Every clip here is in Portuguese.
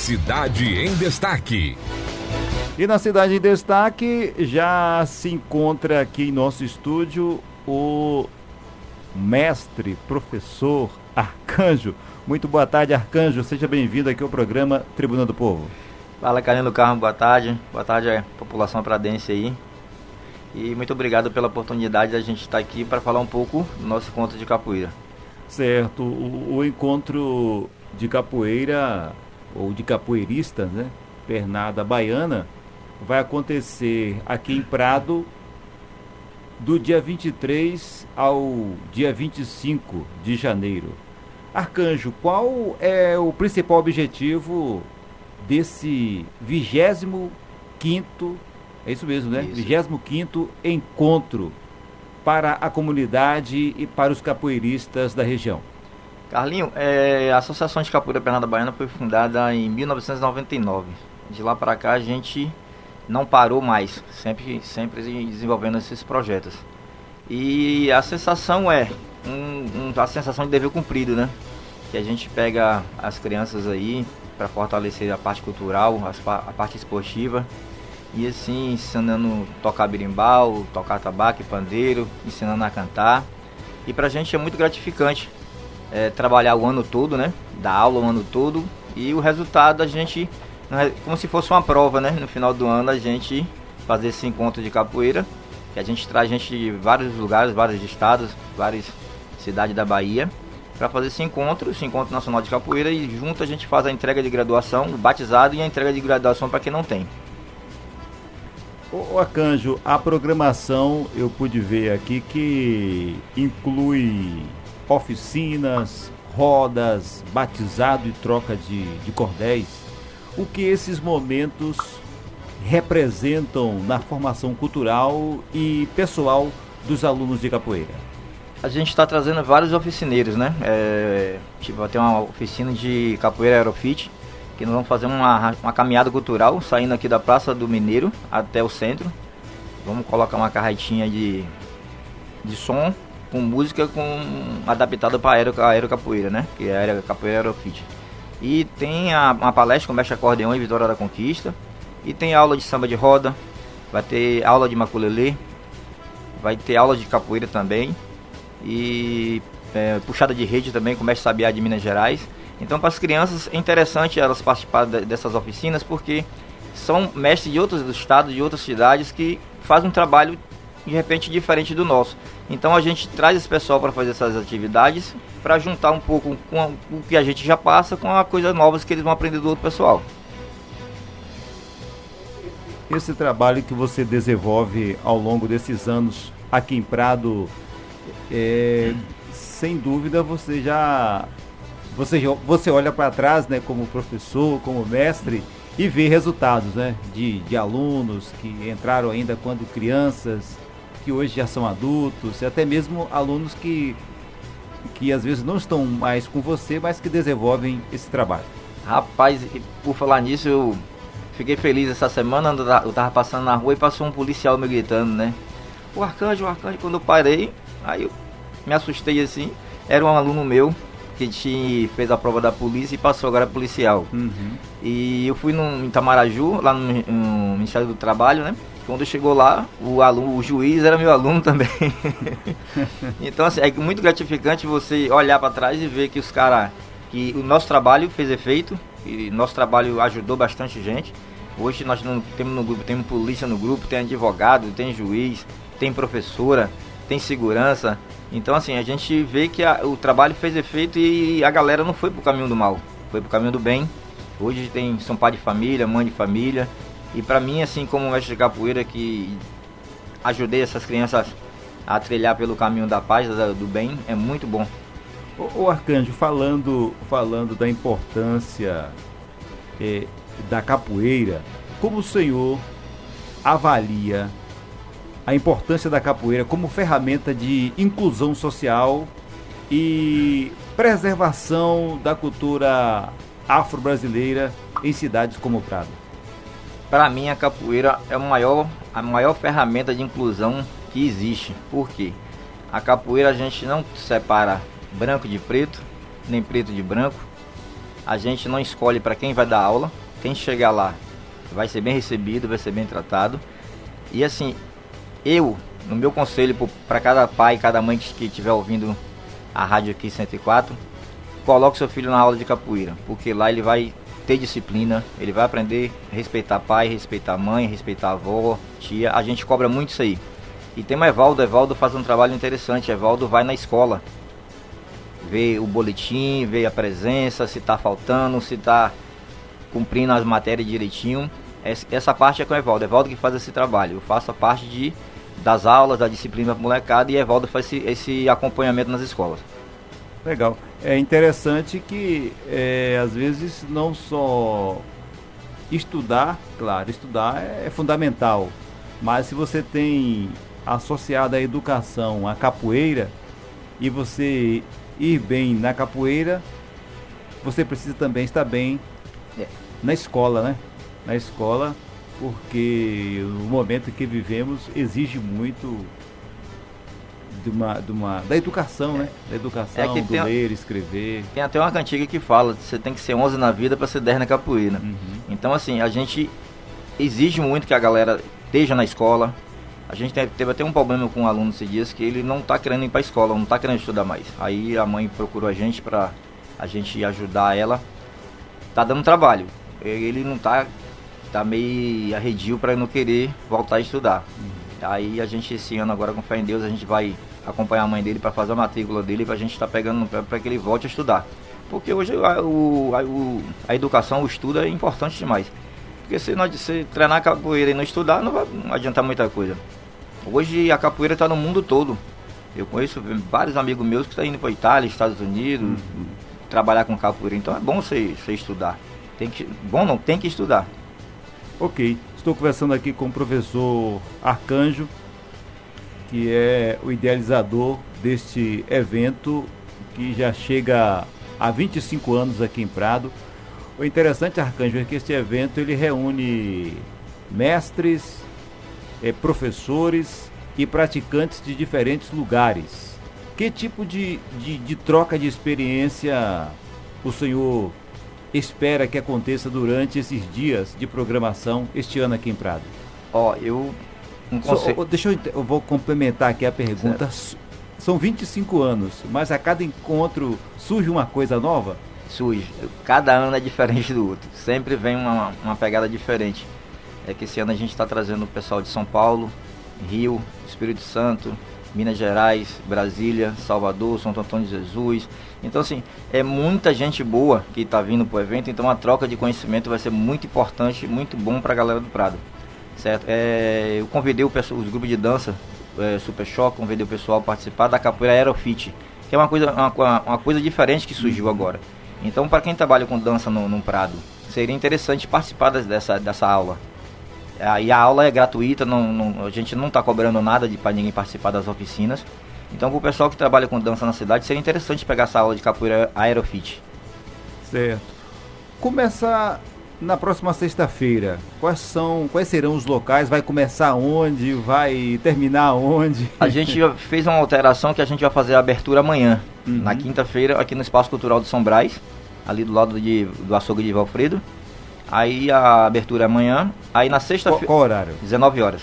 Cidade em Destaque. E na Cidade em Destaque já se encontra aqui em nosso estúdio o mestre, professor Arcanjo. Muito boa tarde, Arcanjo. Seja bem-vindo aqui ao programa Tribuna do Povo. Fala, Carlinhos do Carmo, boa tarde. Boa tarde à população pradense aí. E muito obrigado pela oportunidade da gente estar aqui para falar um pouco do nosso encontro de capoeira. Certo, o encontro de capoeira, ou de capoeiristas, né? Pernada Baiana, vai acontecer aqui em Prado do dia 23 ao dia 25 de janeiro. Arcanjo, qual é o principal objetivo desse 25º, é isso mesmo, né? Isso. 25º encontro para a comunidade e para os capoeiristas da região? Carlinho, a Associação de Capoeira Pernada Baiana foi fundada em 1999. De lá para cá a gente não parou mais, sempre desenvolvendo esses projetos. E a sensação é a sensação de dever cumprido, né? Que a gente pega as crianças aí para fortalecer a parte cultural, a parte esportiva, e assim ensinando a tocar berimbau, tocar tabaco e pandeiro, ensinando a cantar. E pra gente é muito gratificante trabalhar o ano todo, né? Dar aula o ano todo, e o resultado a gente, como se fosse uma prova, né? No final do ano a gente fazer esse encontro de capoeira, que a gente traz gente de vários lugares, vários estados, várias cidades da Bahia, para fazer esse encontro nacional de capoeira, e junto a gente faz a entrega de graduação, o batizado e a entrega de graduação para quem não tem. Ô Arcanjo, a programação eu pude ver aqui que inclui oficinas, rodas, batizado e troca de cordéis. O que esses momentos representam na formação cultural e pessoal dos alunos de capoeira? A gente está trazendo vários oficineiros, né? Vai ter uma oficina de capoeira aerofit, que nós vamos fazer uma caminhada cultural, saindo aqui da Praça do Mineiro até o centro. Vamos colocar uma carretinha de som, com música adaptada para a aerocapoeira, né? Que é a capoeira aerofit. E tem uma palestra com mestre acordeão em Vitória da Conquista. E tem aula de samba de roda, vai ter aula de maculelê, vai ter aula de capoeira também. E puxada de rede também com o mestre Sabiá de Minas Gerais. Então, para as crianças é interessante elas participarem dessas oficinas, porque são mestres de outros estados, de outras cidades, que fazem um trabalho de repente diferente do nosso. Então a gente traz esse pessoal para fazer essas atividades, para juntar um pouco com o que a gente já passa com as coisas novas que eles vão aprender do outro pessoal. Esse trabalho que você desenvolve ao longo desses anos aqui em Prado, sem dúvida você olha para trás, né, como professor, como mestre, e vê resultados, né, de alunos que entraram ainda quando crianças, que hoje já são adultos, e até mesmo alunos que às vezes não estão mais com você, mas que desenvolvem esse trabalho. Rapaz, por falar nisso, eu fiquei feliz essa semana. Eu tava passando na rua e passou um policial me gritando, né? O Arcanjo, quando eu parei, aí eu me assustei assim. Era um aluno meu que fez a prova da polícia e passou agora policial. Uhum. E eu fui em Itamaraju, lá no Ministério do Trabalho, né? Quando chegou lá, o juiz era meu aluno também. Então, assim, é muito gratificante você olhar para trás e ver que que o nosso trabalho fez efeito, e nosso trabalho ajudou bastante gente. Hoje nós não temos no grupo, temos polícia no grupo, tem advogado, tem juiz, tem professora, tem segurança. Então, assim, a gente vê que o trabalho fez efeito e a galera não foi pro caminho do mal, foi pro caminho do bem. Hoje são pai de família, mãe de família. E para mim, assim, como mestre de capoeira, que ajudei essas crianças a trilhar pelo caminho da paz, do bem, é muito bom. Ô Arcanjo, falando da importância da capoeira, como o senhor avalia a importância da capoeira como ferramenta de inclusão social e preservação da cultura afro-brasileira em cidades como Prado? Para mim, a capoeira é a maior ferramenta de inclusão que existe. Por quê? A capoeira a gente não separa branco de preto, nem preto de branco. A gente não escolhe para quem vai dar aula. Quem chegar lá vai ser bem recebido, vai ser bem tratado. E assim, no meu conselho para cada pai, cada mãe que estiver ouvindo a rádio aqui 104, coloque seu filho na aula de capoeira, porque lá ele vai ter disciplina, ele vai aprender a respeitar pai, respeitar mãe, respeitar avó, tia. A gente cobra muito isso aí. E tem o Evaldo faz um trabalho interessante. Evaldo vai na escola, vê o boletim, vê a presença, se está faltando, se está cumprindo as matérias direitinho. Essa parte é com o Evaldo que faz esse trabalho. Eu faço a parte das aulas, da disciplina molecada, e Evaldo faz esse acompanhamento nas escolas. Legal. É interessante que às vezes não só estudar, claro, estudar é fundamental, mas se você tem associado a educação a capoeira e você ir bem na capoeira, você precisa também estar bem na escola, né? Na escola, porque o momento que vivemos exige muito da educação, né? Da educação, do ler, escrever. Tem até uma cantiga que fala: você tem que ser 11 na vida para ser 10 na capoeira. Uhum. Então, assim, a gente exige muito que a galera esteja na escola. A gente teve até um problema com um aluno esses dias, que ele não está querendo ir para a escola, não está querendo estudar mais. Aí a mãe procurou a gente para a gente ajudar ela. Tá dando trabalho. Ele não tá meio arredio para não querer voltar a estudar. Uhum. Aí a gente, esse ano agora, com fé em Deus, a gente vai acompanhar a mãe dele para fazer a matrícula dele, para a gente estar pegando no pé para que ele volte a estudar. Porque hoje a educação, o estudo é importante demais. Porque se você treinar capoeira e não estudar, não vai adiantar muita coisa. Hoje a capoeira está no mundo todo. Eu conheço vários amigos meus que estão indo para a Itália, Estados Unidos, trabalhar com capoeira. Então é bom você estudar. Tem que estudar. Ok, estou conversando aqui com o professor Arcanjo, que é o idealizador deste evento, que já chega há 25 anos aqui em Prado. O interessante, Arcanjo, é que este evento ele reúne mestres, professores e praticantes de diferentes lugares. Que tipo de troca de experiência o senhor espera que aconteça durante esses dias de programação este ano aqui em Prado? Eu vou complementar aqui a pergunta. Certo. São 25 anos, mas a cada encontro surge uma coisa nova? Surge. Cada ano é diferente do outro. Sempre vem uma pegada diferente. É que esse ano a gente está trazendo o pessoal de São Paulo, Rio, Espírito Santo, Minas Gerais, Brasília, Salvador, Santo Antônio de Jesus. Então, assim, é muita gente boa que está vindo para o evento. Então, a troca de conhecimento vai ser muito importante, muito bom para a galera do Prado. Certo? Eu convidei os grupos de dança, Super Choque, convidei o pessoal a participar da capoeira Aerofit, que é uma coisa diferente que surgiu agora. Então, para quem trabalha com dança no Prado, seria interessante participar dessa aula. E a aula é gratuita, a gente não está cobrando nada para ninguém participar das oficinas. Então, para o pessoal que trabalha com dança na cidade, seria interessante pegar essa aula de capoeira Aerofit. Certo. Começa na próxima sexta-feira. Quais serão os locais? Vai começar onde? Vai terminar onde? A gente fez uma alteração que a gente vai fazer a abertura amanhã, na quinta-feira, aqui no Espaço Cultural de São Brás, ali do lado do açougue de Valfredo. Aí a abertura é amanhã. Aí na sexta-feira... Qual horário? 19 horas.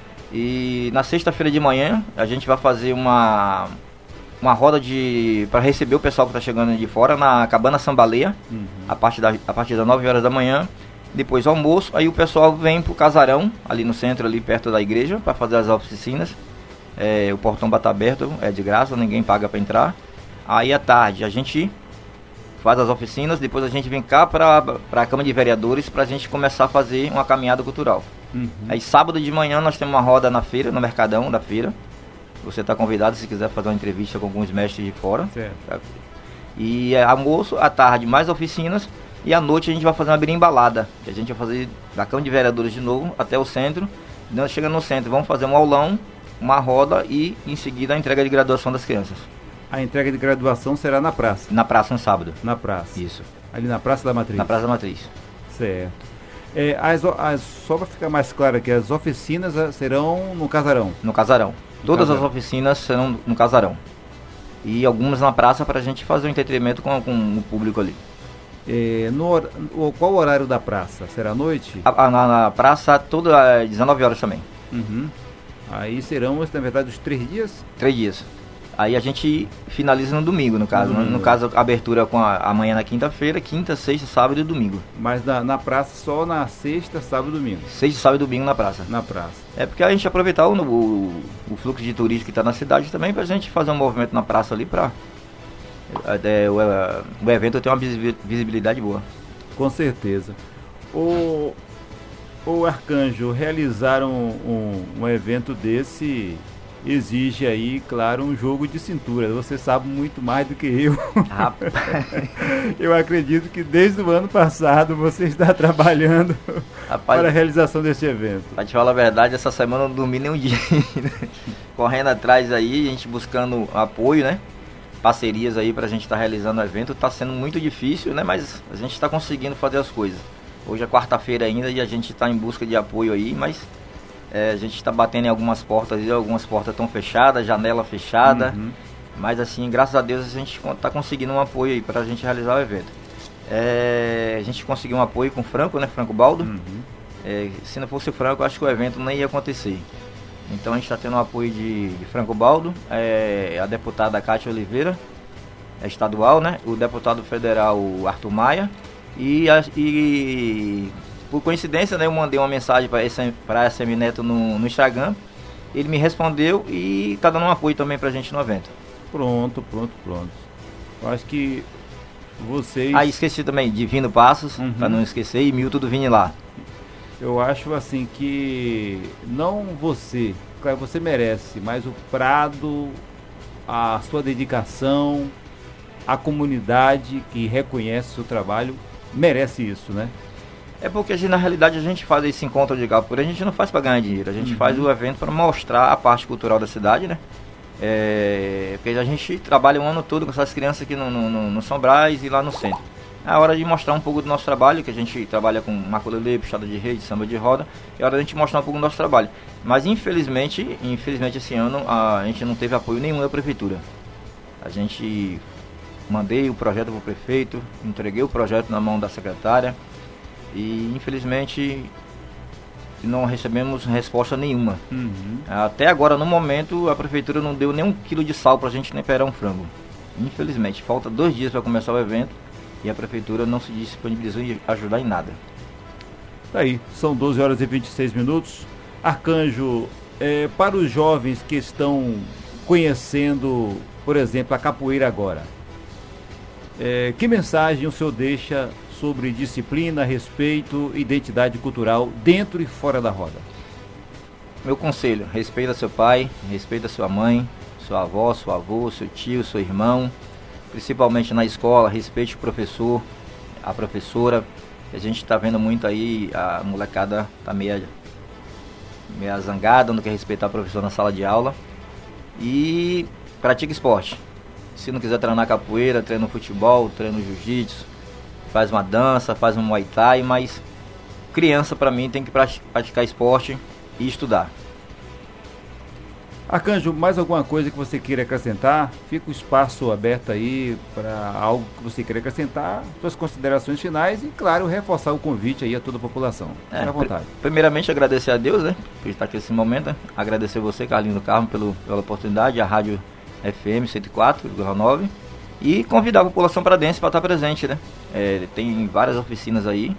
E na sexta-feira de manhã a gente vai fazer uma roda para receber o pessoal que está chegando de fora na Cabana Sambaleia, a partir das 9 horas da manhã. Depois almoço, aí o pessoal vem pro casarão, ali no centro, ali perto da igreja, para fazer as oficinas. O portão vai estar aberto, é de graça, ninguém paga para entrar. Aí à tarde a gente faz as oficinas, depois a gente vem cá para a Câmara de Vereadores para a gente começar a fazer uma caminhada cultural. Aí sábado de manhã nós temos uma roda na feira, no Mercadão da feira. Você está convidado se quiser fazer uma entrevista com alguns mestres de fora. Certo. E almoço, à tarde mais oficinas, e à noite a gente vai fazer uma birimbalada, que a gente vai fazer da Câmara de Vereadores de novo até o centro. Nós chegando no centro, vamos fazer um aulão, uma roda e em seguida a entrega de graduação das crianças. A entrega de graduação será na praça? Na praça, no sábado. Na praça. Isso. Ali na Praça da Matriz? Na Praça da Matriz. Certo. Só para ficar mais claro aqui, as oficinas serão no casarão? No casarão. Todas as oficinas serão no casarão. E algumas na praça para a gente fazer um entretenimento com o público ali. Qual o horário da praça? Será à noite? Na praça, toda 19 horas também. Uhum. Aí serão, na verdade, os 3 dias? 3 dias. Aí a gente finaliza no domingo, no caso. No caso, a abertura com amanhã na quinta-feira, quinta, sexta, sábado e domingo. Mas na praça só na sexta, sábado e domingo? Sexta, sábado e domingo na praça. Na praça. É porque a gente aproveitar o fluxo de turismo que está na cidade também pra gente fazer um movimento na praça ali pra o evento ter uma visibilidade boa. Com certeza. O Arcanjo, realizar um evento desse exige aí, claro, um jogo de cintura. Você sabe muito mais do que eu. Rapaz. Eu acredito que desde o ano passado você está trabalhando para a realização deste evento. Pra te falar a verdade, essa semana eu não dormi nem um dia. Correndo atrás aí, a gente buscando apoio, né? Parcerias aí pra gente estar realizando o evento. Tá sendo muito difícil, né? Mas a gente está conseguindo fazer as coisas. Hoje é quarta-feira ainda e a gente está em busca de apoio aí, mas a gente está batendo em algumas portas e algumas portas estão fechadas, janela fechada. Uhum. Mas assim, graças a Deus a gente está conseguindo um apoio aí para a gente realizar o evento. A gente conseguiu um apoio com o Franco, né? Franco Baldo. Uhum. Se não fosse o Franco, eu acho que o evento nem ia acontecer. Então a gente está tendo um apoio de Franco Baldo, a deputada Cátia Oliveira, estadual, né? O deputado federal Arthur Maia. E por coincidência, né, eu mandei uma mensagem para a SM Neto no Instagram. Ele me respondeu e está dando um apoio também para a gente no evento. Pronto. Eu acho que vocês... Esqueci também, Divino Passos, para não esquecer, e Milton do Vini lá. Eu acho assim que não você, claro, você merece, mas o Prado, a sua dedicação, a comunidade que reconhece o seu trabalho, merece isso, né? É porque na realidade a gente faz esse encontro de capoeira, a gente não faz para ganhar dinheiro, a gente faz o evento para mostrar a parte cultural da cidade, né? Porque a gente trabalha o ano todo com essas crianças aqui no São Brás e lá no centro. É hora de mostrar um pouco do nosso trabalho, que a gente trabalha com maculelê, puxada de rede, samba de roda. É hora de a gente mostrar um pouco do nosso trabalho. Mas infelizmente esse ano a gente não teve apoio nenhum da prefeitura. A gente mandei o projeto para o prefeito, entreguei o projeto na mão da secretária e infelizmente não recebemos resposta nenhuma. Até agora, no momento, a prefeitura não deu nem 1 quilo de sal para a gente temperar um frango. Infelizmente, falta 2 dias para começar o evento e a prefeitura não se disponibilizou em ajudar em nada. Tá aí, são 12 horas e 26 minutos. Arcanjo, para os jovens que estão conhecendo, por exemplo, a capoeira agora, que mensagem o senhor deixa sobre disciplina, respeito, identidade cultural dentro e fora da roda? Meu conselho: respeita seu pai, respeita sua mãe, sua avó, seu avô, seu tio, seu irmão. Principalmente na escola, respeite o professor, a professora. A gente está vendo muito aí, a molecada tá meio zangada, não quer respeitar a professora na sala de aula. E pratique esporte. Se não quiser treinar capoeira, treina futebol, treina jiu-jitsu, faz uma dança, faz um muay thai, mas criança para mim tem que praticar esporte e estudar. Arcanjo, mais alguma coisa que você queira acrescentar? Fica o espaço aberto aí para algo que você queira acrescentar, suas considerações finais e, claro, reforçar o convite aí a toda a população. Fique à vontade. Primeiramente, agradecer a Deus, né, por estar aqui nesse momento. Né? Agradecer você, Carlinhos do Carmo, pela oportunidade, a Rádio FM 104,9 e convidar a população paradense para estar presente, né? Tem várias oficinas aí.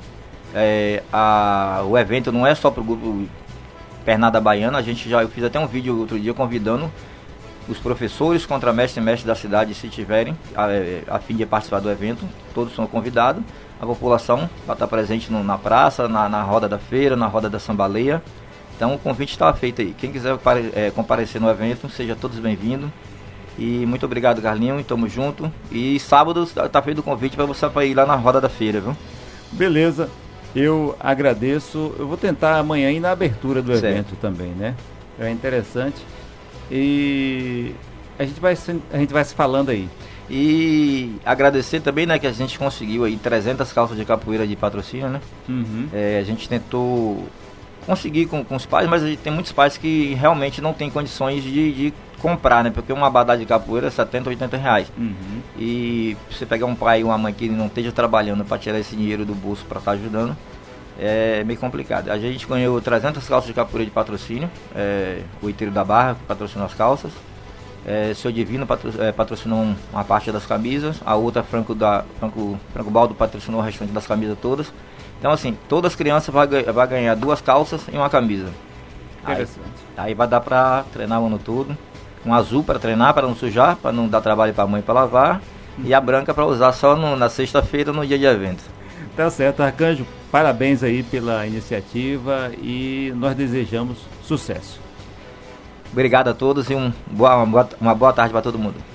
O evento não é só para o grupo Pernada Baiana, eu fiz até um vídeo outro dia convidando os professores, contramestres e mestres da cidade, se tiverem a fim de participar do evento, todos são convidados. A população vai estar presente na praça, na roda da feira, na roda da Sambaleia. Então o convite está feito aí. Quem quiser comparecer no evento, seja todos bem-vindos. E muito obrigado, Carlinhos, tamo junto. E sábado tá feito o convite para você ir lá na roda da feira, viu? Beleza. Eu agradeço. Eu vou tentar amanhã ir na abertura do evento também, né? É interessante. E a gente vai se falando aí. E agradecer também, né, que a gente conseguiu aí 300 calças de capoeira de patrocínio, né? A gente tentou conseguir com os pais, mas tem muitos pais que realmente não têm condições de comprar, né? Porque uma abadá de capoeira é 70, 80 reais. E você pegar um pai e uma mãe que não esteja trabalhando para tirar esse dinheiro do bolso para estar ajudando, é meio complicado. A gente ganhou 300 calças de capoeira de patrocínio, o Iteiro da Barra patrocinou as calças, Seu Divino patrocinou uma parte das camisas, a outra Franco Baldo patrocinou o restante das camisas todas. Então assim, todas as crianças vão ganhar 2 calças e uma camisa. Aí vai dar para treinar o ano todo. Um azul para treinar, para não sujar, para não dar trabalho para a mãe para lavar, e a branca para usar só na sexta-feira, no dia de evento. Tá certo, Arcanjo, parabéns aí pela iniciativa e nós desejamos sucesso. Obrigado a todos e uma boa tarde para todo mundo.